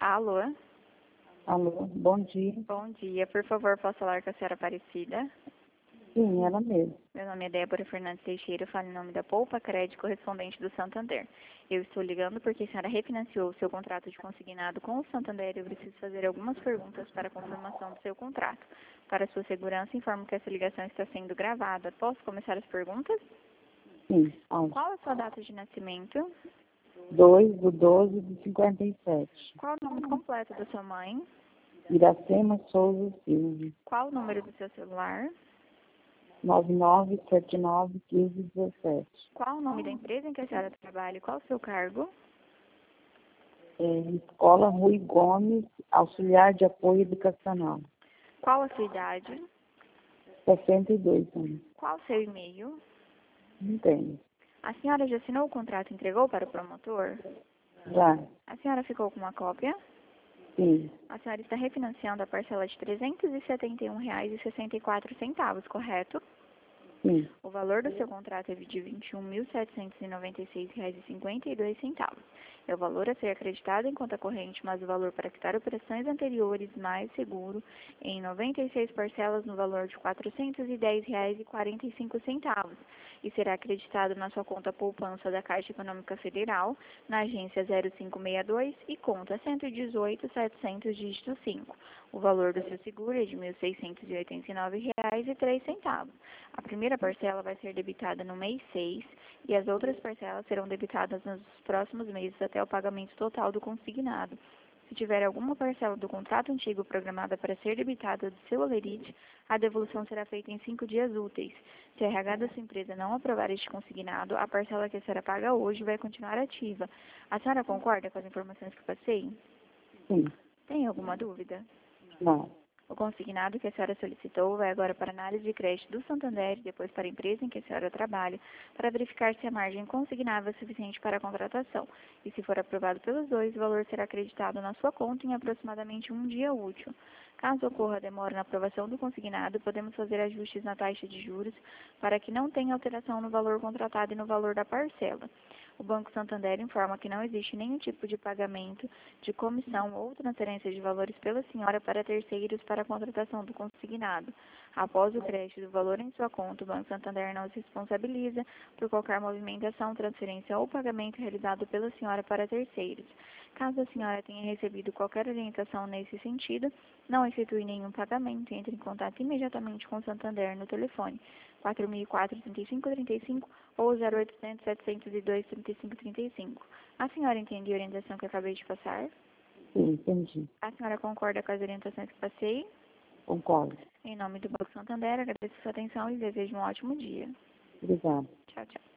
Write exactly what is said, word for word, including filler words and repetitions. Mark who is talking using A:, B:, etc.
A: Alô?
B: Alô, bom dia.
A: Bom dia. Por favor, posso falar com a senhora Aparecida?
B: Sim, ela mesmo.
A: Meu nome é Débora Fernandes Teixeira, eu falo em nome da Poupa Crédito correspondente do Santander. Eu estou ligando porque a senhora refinanciou o seu contrato de consignado com o Santander e eu preciso fazer algumas perguntas para a confirmação do seu contrato. Para sua segurança, informo que essa ligação está sendo gravada. Posso começar as perguntas?
B: Sim, pode.
A: Qual a sua data de nascimento?
B: dois do doze de cinquenta e sete.
A: Qual o nome completo da sua mãe?
B: Iracema Souza Silva.
A: Qual o número do seu celular?
B: nove nove sete nove um cinco um sete.
A: Qual o nome da empresa em que a senhora trabalha e qual o seu cargo?
B: É, Escola Rui Gomes, auxiliar de apoio educacional.
A: Qual a sua idade?
B: sessenta e dois anos.
A: Qual o seu e-mail?
B: Não tenho.
A: A senhora já assinou o contrato e entregou para o promotor?
B: Já?
A: A senhora ficou com uma cópia?
B: Sim.
A: A senhora está refinanciando a parcela de trezentos e setenta e um reais e sessenta e quatro centavos, correto?
B: Sim.
A: O valor do seu contrato é de vinte e um mil setecentos e noventa e seis reais e cinquenta e dois centavos. É o valor a ser acreditado em conta corrente, mas o valor para quitar operações anteriores mais seguro em noventa e seis parcelas no valor de quatrocentos e dez reais e quarenta e cinco centavos e será acreditado na sua conta poupança da Caixa Econômica Federal, na agência zero cinco seis dois e conta cento e dezoito, setecentos, dígito cinco. O valor do seu seguro é de mil seiscentos e oitenta e nove reais e três centavos. A primeira parcela vai ser debitada no mês seis e as outras parcelas serão debitadas nos próximos meses até o pagamento total do consignado. Se tiver alguma parcela do contrato antigo programada para ser debitada do seu holerite, a devolução será feita em cinco dias úteis. Se a R H da sua empresa não aprovar este consignado, a parcela que a senhora paga hoje vai continuar ativa. A senhora concorda com as informações que passei?
B: Sim.
A: Tem alguma dúvida?
B: Não.
A: O consignado que a senhora solicitou vai agora para análise de crédito do Santander e depois para a empresa em que a senhora trabalha, para verificar se a margem consignável é suficiente para a contratação. E se for aprovado pelos dois, o valor será acreditado na sua conta em aproximadamente um dia útil. Caso ocorra demora na aprovação do consignado, podemos fazer ajustes na taxa de juros para que não tenha alteração no valor contratado e no valor da parcela. O Banco Santander informa que não existe nenhum tipo de pagamento de comissão ou transferência de valores pela senhora para terceiros para a contratação do consignado. Após o crédito do valor em sua conta, o Banco Santander não se responsabiliza por qualquer movimentação, transferência ou pagamento realizado pela senhora para terceiros. Caso a senhora tenha recebido qualquer orientação nesse sentido, não efetue nenhum pagamento, entre em contato imediatamente com o Santander no telefone quatro mil e quatro, trinta e cinco, trinta e cinco ou zero oitocentos, setecentos e dois, trinta e cinco, trinta e cinco. A senhora entendeu a orientação que eu acabei de passar?
B: Sim, entendi.
A: A senhora concorda com as orientações que passei?
B: Concordo.
A: Em nome do Banco Santander, agradeço a sua atenção e desejo um ótimo dia.
B: Obrigada.
A: Tchau, tchau.